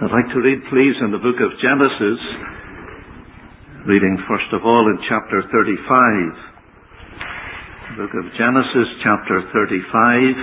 I'd like to read, please, in the book of Genesis, reading first of all in chapter 35. The book of Genesis, chapter 35,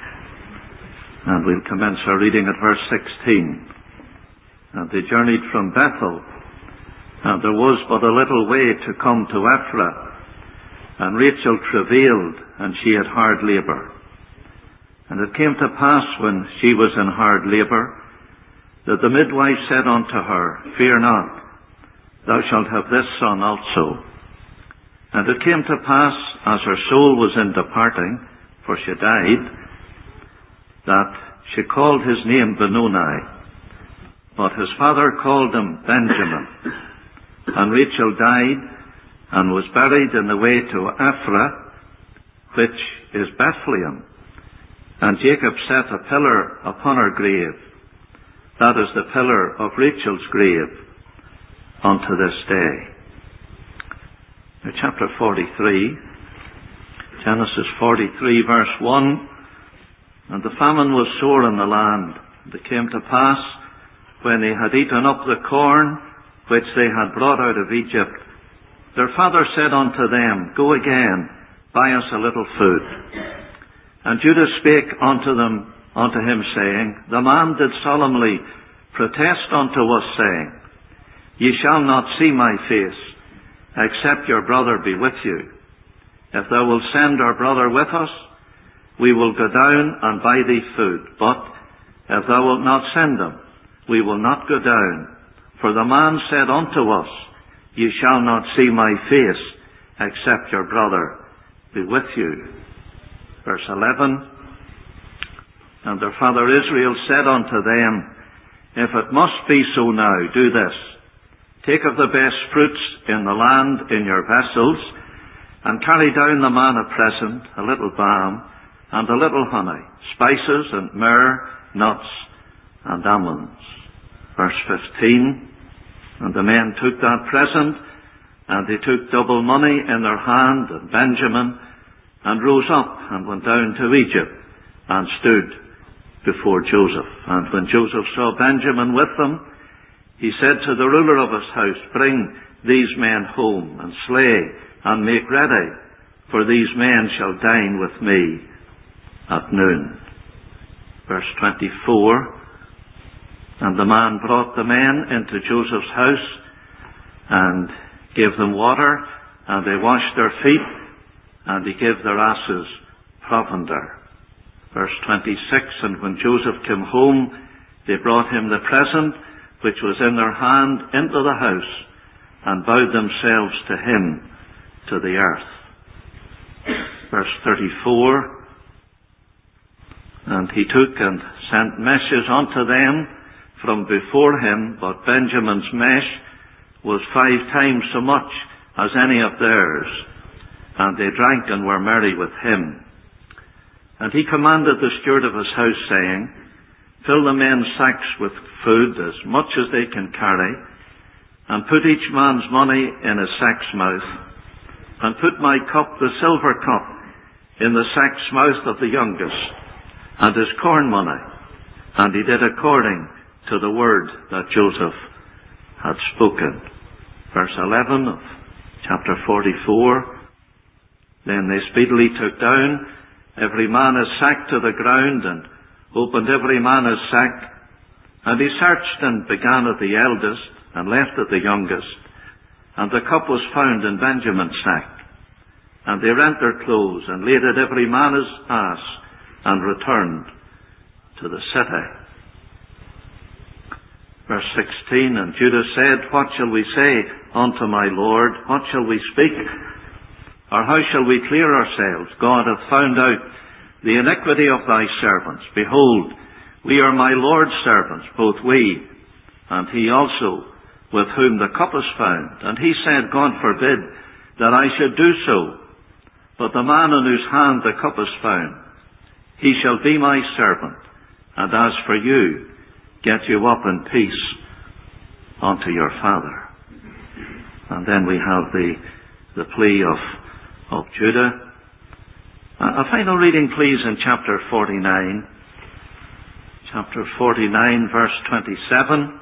and we'll commence our reading at verse 16. And they journeyed from Bethel, and there was but a little way to come to Ephrath, and Rachel travailed, and she had hard labour. And it came to pass, when she was in hard labour, that the midwife said unto her, Fear not, thou shalt have this son also. And it came to pass, as her soul was in departing, for she died, that she called his name Benoni, but his father called him Benjamin. And Rachel died, and was buried in the way to Ephrath, which is Bethlehem. And Jacob set a pillar upon her grave. That is the pillar of Rachel's grave unto this day. Now, chapter 43, Genesis 43, verse 1. And the famine was sore in the land. And it came to pass, when they had eaten up the corn which they had brought out of Egypt, their father said unto them, Go again, buy us a little food. And Judah spake unto him, saying, The man did solemnly protest unto us, saying, Ye shall not see my face, except your brother be with you. If thou wilt send our brother with us, we will go down and buy thee food. But if thou wilt not send him, we will not go down. For the man said unto us, Ye shall not see my face, except your brother be with you. Verse 11. And their father Israel said unto them, If it must be so now, do this. Take of the best fruits in the land in your vessels, and carry down the man a present, a little balm, and a little honey, spices and myrrh, nuts, and almonds. Verse 15. And the men took that present, and they took double money in their hand, and Benjamin, and rose up, and went down to Egypt, and stood before Joseph. And when Joseph saw Benjamin with them, he said to the ruler of his house, Bring these men home, and slay, and make ready, for these men shall dine with me at noon. Verse 24. And the man brought the men into Joseph's house, and gave them water, and they washed their feet, and he gave their asses provender. Verse 26. And when Joseph came home, they brought him the present which was in their hand into the house, and bowed themselves to him to the earth. Verse 34. And he took and sent meshes unto them from before him, but Benjamin's mesh was 5 times so much as any of theirs. And they drank and were merry with him. And he commanded the steward of his house, saying, Fill the men's sacks with food, as much as they can carry, and put each man's money in his sack's mouth, and put my cup, the silver cup, in the sack's mouth of the youngest, and his corn money. And he did according to the word that Joseph had spoken. Verse 11 of chapter 44. Then they speedily took down every man his sack to the ground, and opened every man his sack. And he searched, and began at the eldest, and left at the youngest. And the cup was found in Benjamin's sack. And they rent their clothes, and laid it every man his ass, and returned to the city. Verse 16. And Judah said, What shall we say unto my Lord? What shall we speak? Or how shall we clear ourselves? God hath found out the iniquity of thy servants. Behold, we are my Lord's servants, both we, and he also, with whom the cup is found. And he said, God forbid that I should do so. But the man in whose hand the cup is found, he shall be my servant. And as for you, get you up in peace unto your father. And then we have the plea of Judah. A final reading, please, in chapter 49. chapter 49, verse 27.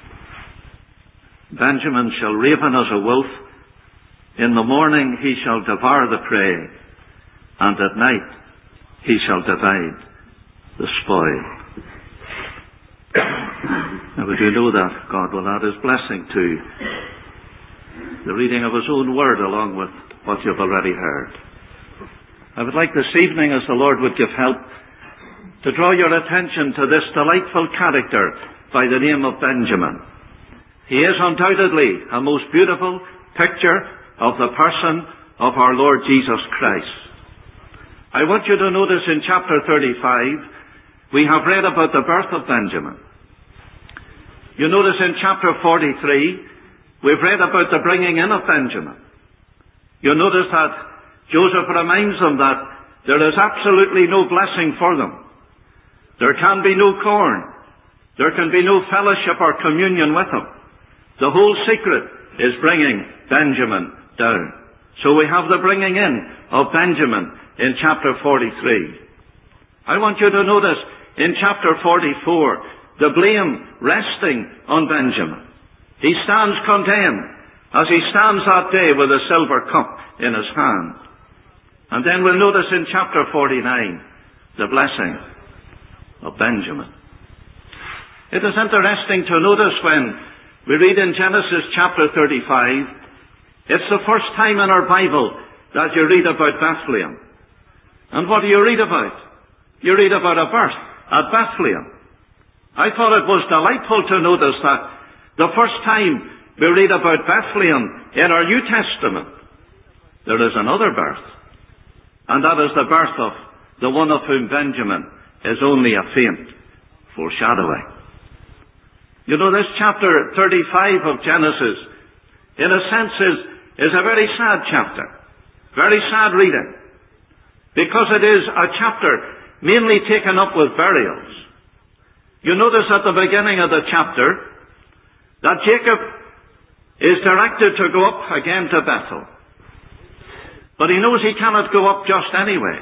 Benjamin shall raven as a wolf. In the morning he shall devour the prey, and at night he shall divide the spoil. Now, would you know that God will add his blessing to the reading of his own word along with what you've already heard. I would like this evening, as the Lord would give help, to draw your attention to this delightful character by the name of Benjamin. He is undoubtedly a most beautiful picture of the person of our Lord Jesus Christ. I want you to notice in chapter 35, we have read about the birth of Benjamin. You notice in chapter 43, we've read about the bringing in of Benjamin. You notice that Joseph reminds them that there is absolutely no blessing for them. There can be no corn. There can be no fellowship or communion with them. The whole secret is bringing Benjamin down. So we have the bringing in of Benjamin in chapter 43. I want you to notice in chapter 44 the blame resting on Benjamin. He stands condemned as he stands that day with a silver cup in his hand. And then we'll notice in chapter 49 the blessing of Benjamin. It is interesting to notice when we read in Genesis chapter 35, it's the first time in our Bible that you read about Bethlehem. And what do you read about? You read about a birth at Bethlehem. I thought it was delightful to notice that the first time we read about Bethlehem in our New Testament, there is another birth. And that is the birth of the one of whom Benjamin is only a faint foreshadowing. You know, this chapter 35 of Genesis, in a sense, is a very sad chapter. Very sad reading. Because it is a chapter mainly taken up with burials. You notice at the beginning of the chapter that Jacob is directed to go up again to Bethel. But he knows he cannot go up just anyway.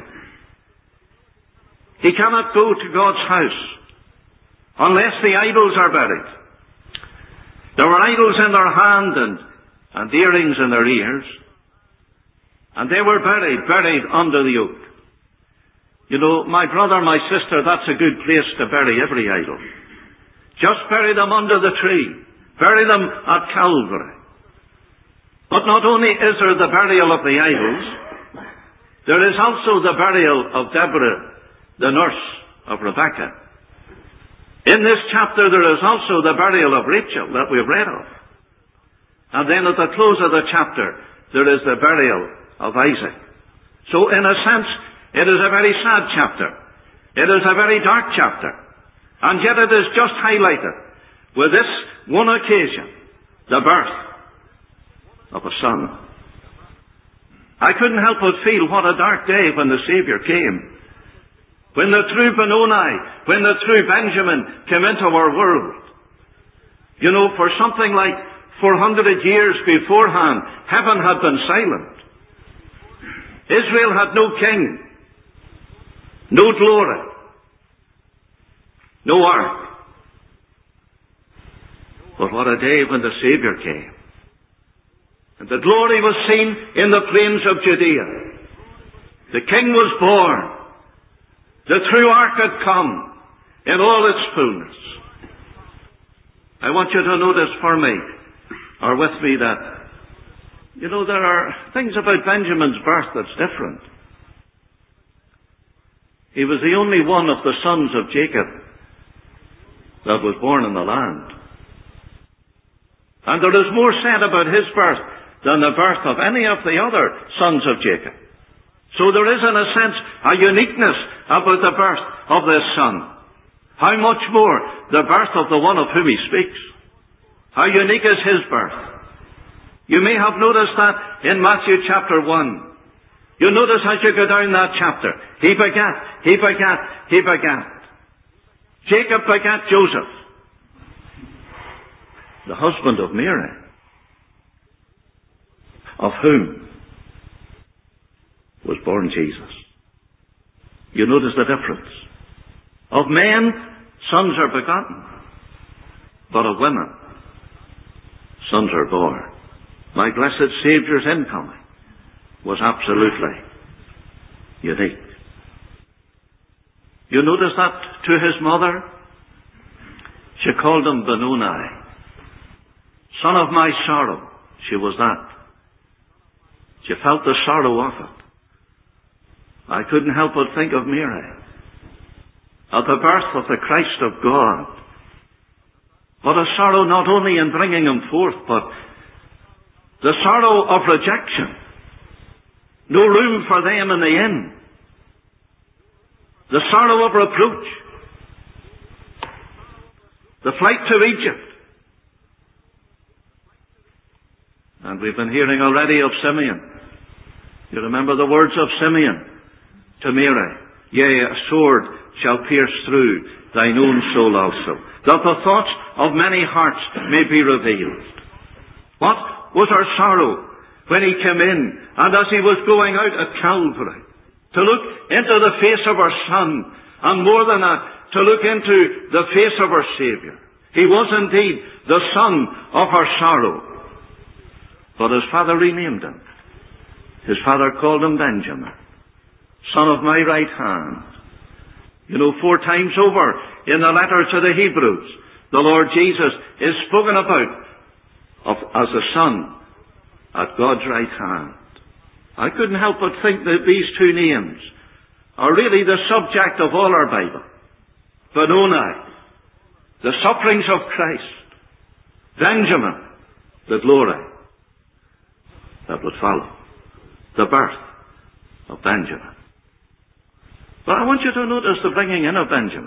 He cannot go to God's house unless the idols are buried. There were idols in their hand and earrings in their ears. And they were buried under the oak. You know, my brother, my sister, that's a good place to bury every idol. Just bury them under the tree. Bury them at Calvary. But not only is there the burial of the idols, there is also the burial of Deborah, the nurse of Rebekah. In this chapter there is also the burial of Rachel that we've read of. And then at the close of the chapter, there is the burial of Isaac. So in a sense, it is a very sad chapter. It is a very dark chapter. And yet it is just highlighted with this one occasion, the birth of a son. I couldn't help but feel what a dark day when the Savior came. When the true Benoni, when the true Benjamin came into our world. You know, for something like 400 years beforehand, heaven had been silent. Israel had no king, no glory, no ark. But what a day when the Savior came. And the glory was seen in the plains of Judea. The King was born. The true ark had come in all its fullness. I want you to notice for me, or with me, that, you know, there are things about Benjamin's birth that's different. He was the only one of the sons of Jacob that was born in the land. And there is more said about his birth than the birth of any of the other sons of Jacob. So there is, in a sense, a uniqueness about the birth of this son. How much more the birth of the one of whom he speaks. How unique is his birth. You may have noticed that in Matthew chapter 1. You notice as you go down that chapter, he begat. Jacob begat Joseph, the husband of Mary, of whom was born Jesus. You notice the difference. Of men Sons are begotten, but of women, sons are born. My blessed Saviour's incoming was absolutely unique. You notice that to his mother? She called him Benoni, son of my sorrow. She was that. She felt the sorrow of it. I couldn't help but think of Mary at the birth of the Christ of God. What a sorrow, not only in bringing him forth, but the sorrow of rejection. No room for them in the inn. The sorrow of reproach. The flight to Egypt. And we've been hearing already of Simeon. You remember the words of Simeon to Mary. Yea, a sword shall pierce through thine own soul also, that the thoughts of many hearts may be revealed. What was her sorrow when he came in, and as he was going out at Calvary, to look into the face of her Son, and more than that, to look into the face of her Saviour. He was indeed the son of her sorrow. But his father renamed him. His father called him Benjamin, son of my right hand. You know, 4 times over in the letter to the Hebrews, the Lord Jesus is spoken about as a son at God's right hand. I couldn't help but think that these 2 names are really the subject of all our Bible. Benoni, the sufferings of Christ. Benjamin, the glory that would follow. The birth of Benjamin. But I want you to notice the bringing in of Benjamin.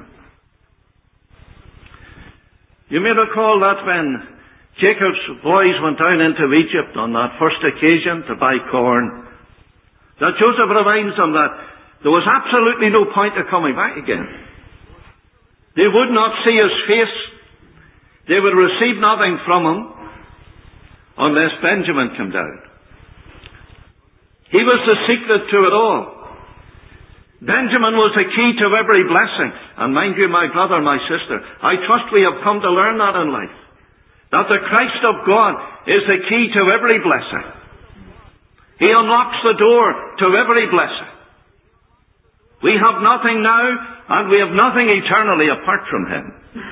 You may recall that when Jacob's boys went down into Egypt on that first occasion to buy corn, that Joseph reminds them that there was absolutely no point of coming back again. They would not see his face. They would receive nothing from him unless Benjamin came down. He was the secret to it all. Benjamin was the key to every blessing. And mind you, my brother, my sister, I trust we have come to learn that in life. That the Christ of God is the key to every blessing. He unlocks the door to every blessing. We have nothing now, and we have nothing eternally apart from him.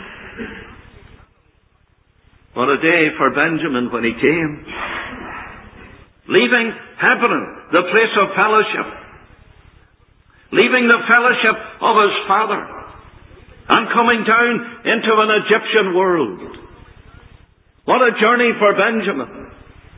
What a day for Benjamin when he came. Leaving Hebron, the place of fellowship. Leaving the fellowship of his father. And coming down into an Egyptian world. What a journey for Benjamin.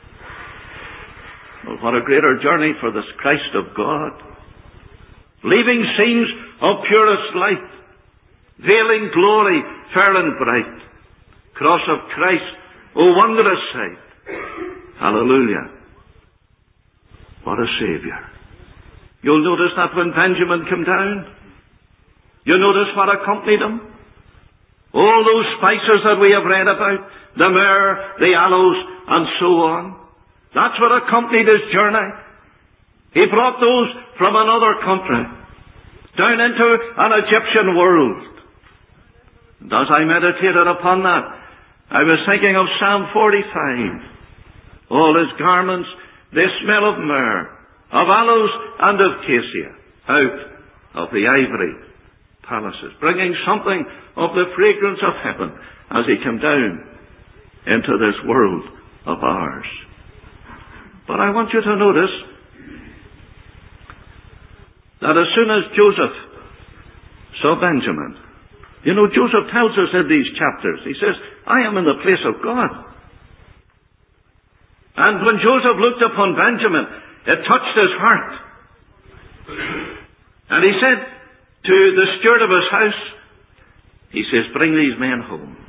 Well, what a greater journey for this Christ of God. Leaving scenes of purest light. Veiling glory, fair and bright. Cross of Christ, O wondrous sight. Hallelujah. What a Saviour. You'll notice that when Benjamin came down, you notice what accompanied him. All those spices that we have read about, the myrrh, the aloes, and so on. That's what accompanied his journey. He brought those from another country down into an Egyptian world. And as I meditated upon that, I was thinking of Psalm 45. All his garments, they smell of myrrh, of aloes and of cassia, out of the ivory palaces, bringing something of the fragrance of heaven as he came down into this world of ours. But I want you to notice that as soon as Joseph saw Benjamin, you know, Joseph tells us in these chapters, he says, I am in the place of God. And when Joseph looked upon Benjamin, it touched his heart. And he said to the steward of his house, he says, bring these men home.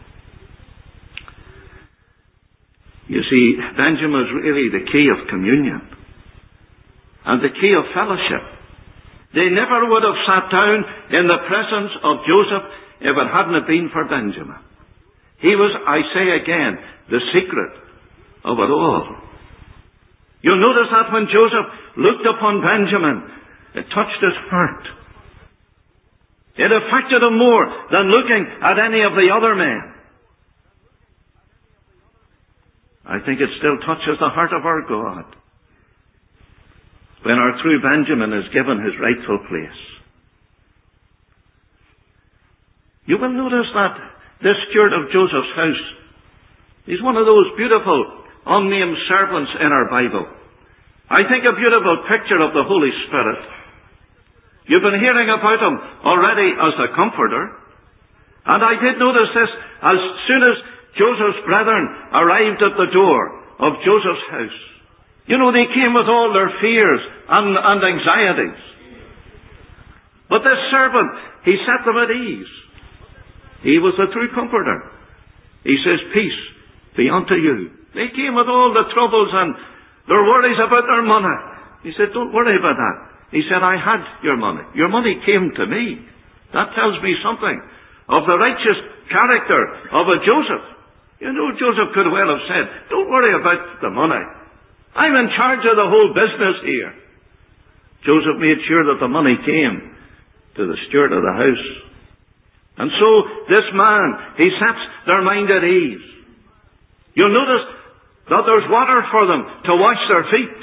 You see, Benjamin is really the key of communion and the key of fellowship. They never would have sat down in the presence of Joseph if it hadn't been for Benjamin. He was, I say again, the secret of it all. You'll notice that when Joseph looked upon Benjamin, it touched his heart. It affected him more than looking at any of the other men. I think it still touches the heart of our God when our true Benjamin is given his rightful place. You will notice that this steward of Joseph's house, he's one of those beautiful, unnamed servants in our Bible. I think a beautiful picture of the Holy Spirit. You've been hearing about him already as the Comforter. And I did notice this as soon as Joseph's brethren arrived at the door of Joseph's house. You know, they came with all their fears and anxieties. But this servant, he set them at ease. He was the true Comforter. He says, peace be unto you. They came with all the troubles and their worries about their money. He said, don't worry about that. He said, I had your money. Your money came to me. That tells me something of the righteous character of a Joseph. You know, Joseph could well have said, don't worry about the money. I'm in charge of the whole business here. Joseph made sure that the money came to the steward of the house. And so this man, he sets their mind at ease. You'll notice that there's water for them to wash their feet.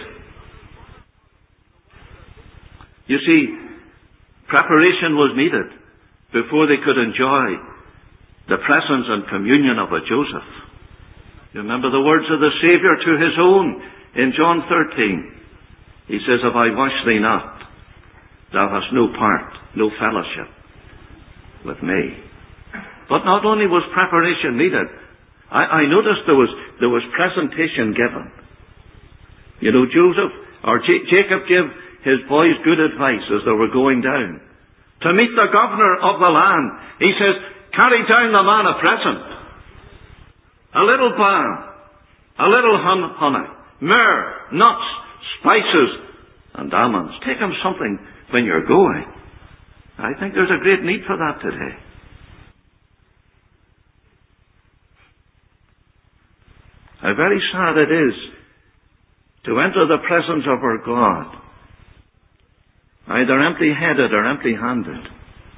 You see, preparation was needed before they could enjoy the presence and communion of a Joseph. You remember the words of the Saviour to his own in John 13. He says, if I wash thee not, thou hast no part, no fellowship with me. But not only was preparation needed, I noticed there was presentation given. You know, Jacob gave his boys good advice as they were going down. To meet the governor of the land, he says, carry down the man a present. A little balm, a little honey, myrrh, nuts, spices, and almonds. Take him something when you're going. I think there's a great need for that today. How very sad it is to enter the presence of our God either empty-headed or empty-handed.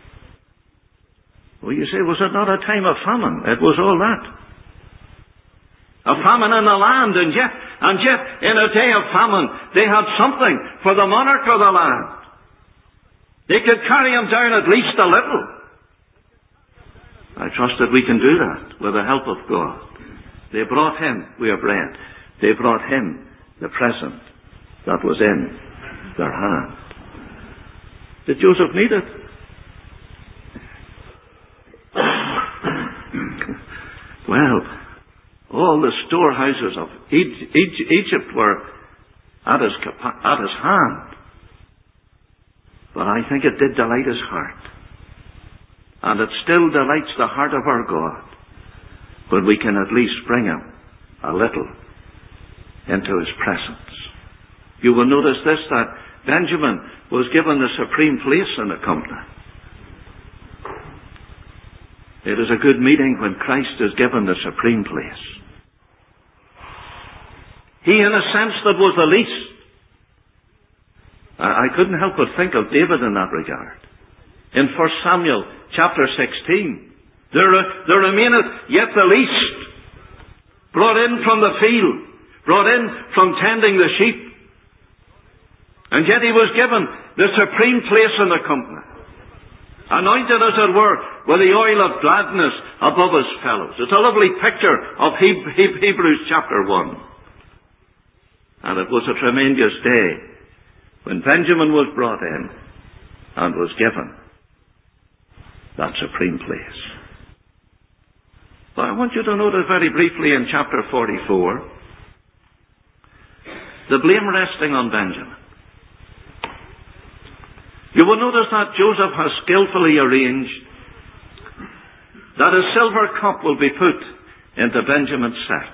Well, you say, was it not a time of famine? It was all that. A famine in the land, and yet, in a day of famine, they had something for the monarch of the land. They could carry him down at least a little. I trust that we can do that with the help of God. They brought him, we have read, they brought him the present that was in their hand. Did Joseph need it? Well, all the storehouses of Egypt were at his hand. But I think it did delight his heart. And it still delights the heart of our God when we can at least bring him a little into his presence. You will notice this, that Benjamin was given the supreme place in the company. It is a good meeting when Christ is given the supreme place. He, in a sense, that was the least. I couldn't help but think of David in that regard. In 1 Samuel chapter 16, there remaineth yet the least, brought in from the field, brought in from tending the sheep. And yet he was given the supreme place in the company, anointed, as it were, with the oil of gladness above his fellows. It's a lovely picture of Hebrews chapter 1. And it was a tremendous day when Benjamin was brought in and was given that supreme place. But I want you to notice very briefly in chapter 44, the blame resting on Benjamin. You will notice that Joseph has skillfully arranged that a silver cup will be put into Benjamin's sack.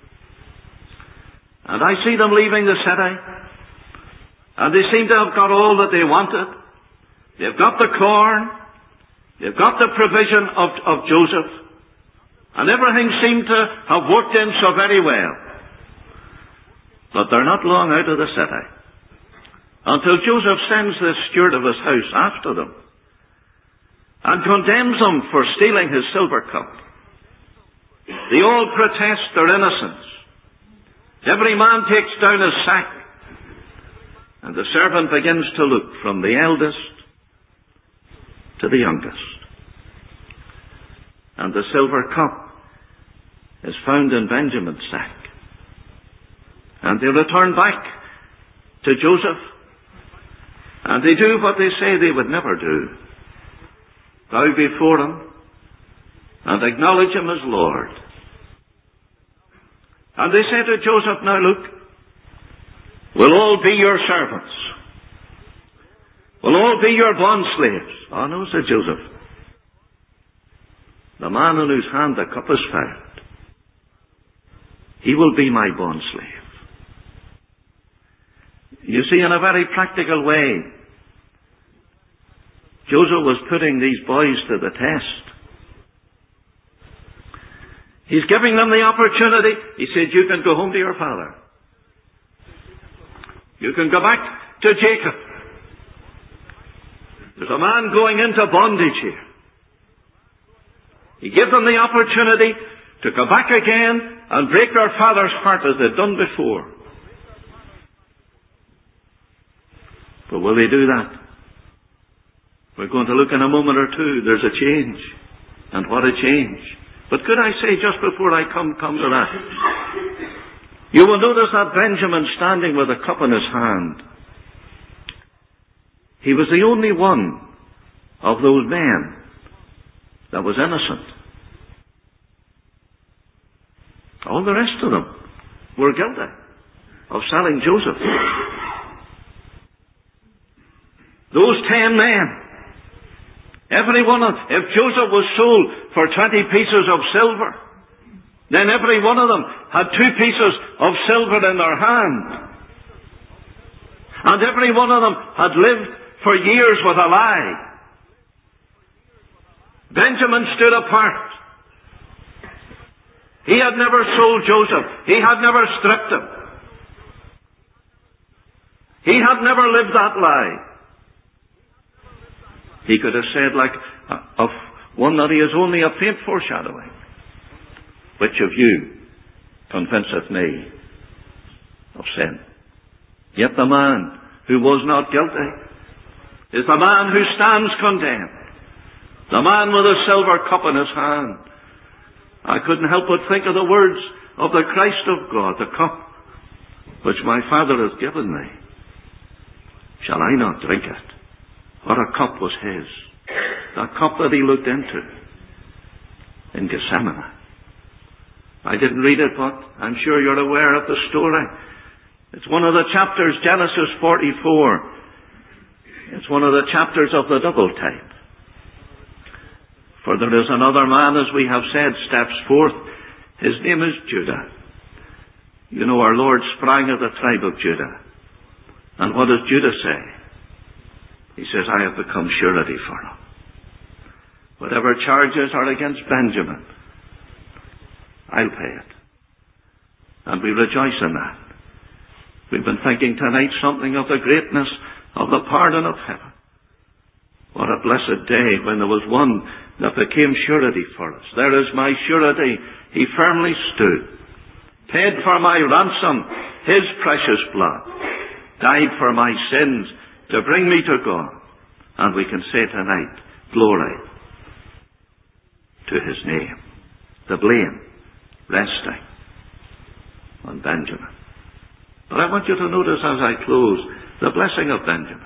And I see them leaving the city, and they seem to have got all that they wanted. They've got the corn, they've got the provision of Joseph, and everything seemed to have worked in so very well. But they're not long out of the city until Joseph sends the steward of his house after them. and condemns them for stealing his silver cup. They all protest their innocence. Every man takes down his sack, and the servant begins to look from the eldest to the youngest. And the silver cup is found in Benjamin's sack. And they return back to Joseph, and they do what they say they would never do: bow before him and acknowledge him as Lord. And they say to Joseph, now look, we'll all be your servants. We'll all be your bond slaves. Oh no, said Joseph. The man in whose hand the cup is found, he will be my bond slave. You see, in a very practical way, Joseph was putting these boys to the test. He's giving them the opportunity. He said, you can go home to your father. You can go back to Jacob. There's a man going into bondage here. He gave them the opportunity to go back again and break their father's heart as they'd done before. But will they do that? We're going to look in a moment or two. There's a change. And what a change. But could I say, just before I come to that, you will notice that Benjamin standing with a cup in his hand, he was the only one of those men that was innocent. All the rest of them were guilty of selling Joseph. Those 10 men, every one of them, if Joseph was sold for 20 pieces of silver, then every one of them had 2 pieces of silver in their hand. And every one of them had lived for years with a lie. Benjamin stood apart. He had never sold Joseph. He had never stripped him. He had never lived that lie. He could have said, like of one that he is only a faint foreshadowing. Which of you convinceth me of sin? Yet the man who was not guilty is the man who stands condemned. The man with a silver cup in his hand. I couldn't help but think of the words of the Christ of God, the cup which my Father has given me. Shall I not drink it? What a cup was his. The cup that he looked into in Gethsemane. I didn't read it, but I'm sure you're aware of the story. It's one of the chapters, Genesis 44. It's one of the chapters of the double type. For there is another man, as we have said, steps forth. His name is Judah. You know, our Lord sprang of the tribe of Judah. And what does Judah say? He says, I have become surety for him. Whatever charges are against Benjamin, I'll pay it. And we rejoice in that. We've been thinking tonight something of the greatness of the pardon of heaven. What a blessed day when there was one that became surety for us. There is my surety. He firmly stood. Paid for my ransom, his precious blood. Died for my sins to bring me to God. And we can say tonight, glory to his name. The blame resting on Benjamin. But I want you to notice as I close the blessing of Benjamin.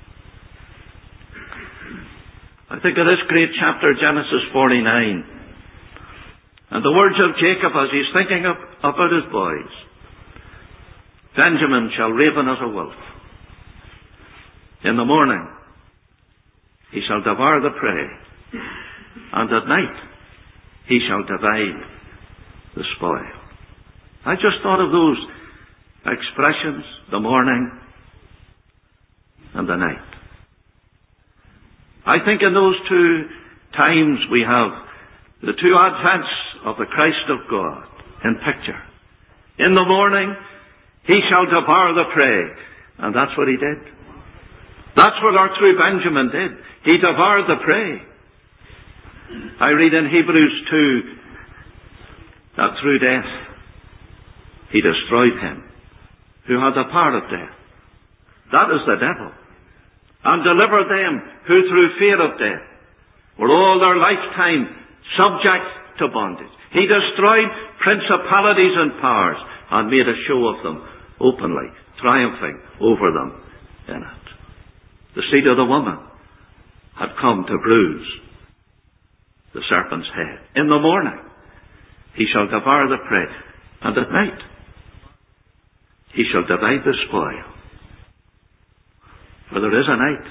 I think of this great chapter, Genesis 49. And the words of Jacob as he's thinking about his boys. Benjamin shall raven as a wolf. In the morning he shall devour the prey. And at night he shall divide the spoil. I just thought of those expressions, the morning and the night. I think in those two times we have the two advents of the Christ of God in picture. In the morning, he shall devour the prey. And that's what he did. That's what our true Benjamin did. He devoured the prey. I read in Hebrews 2 that through death he destroyed him who had the power of death. That is the devil. And delivered them who through fear of death were all their lifetime subject to bondage. He destroyed principalities and powers and made a show of them openly, triumphing over them in it. The seed of the woman had come to bruise the serpent's head. In the morning he shall devour the prey, and at night he shall divide the spoil. For there is a night.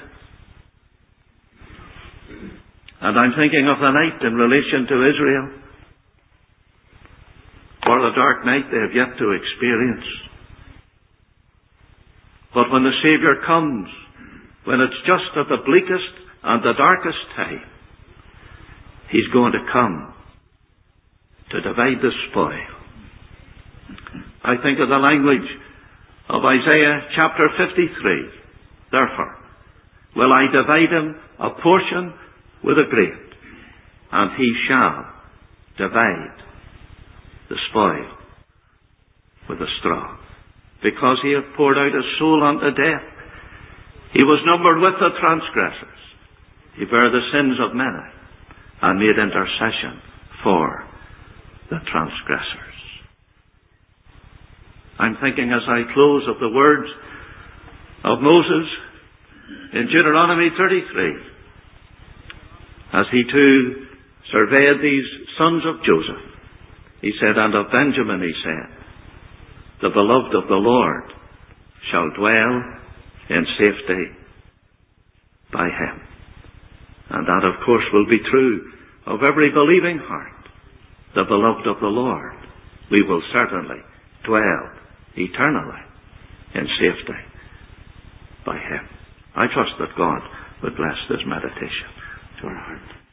And I'm thinking of the night in relation to Israel, or the dark night they have yet to experience. But when the Saviour comes, when it's just at the bleakest and the darkest time, he's going to come to divide the spoil. I think of the language of Isaiah chapter 53. Therefore will I divide him a portion with the great, and he shall divide the spoil with the strong. Because he hath poured out his soul unto death, he was numbered with the transgressors. He bare the sins of many, and made intercession for the transgressors. I'm thinking as I close of the words of Moses in Deuteronomy 33, as he too surveyed these sons of Joseph. He said, and of Benjamin he said, the beloved of the Lord shall dwell in safety by him. And that, of course, will be true of every believing heart. The beloved of the Lord, we will certainly dwell eternally in safety by him. I trust that God would bless this meditation to our heart.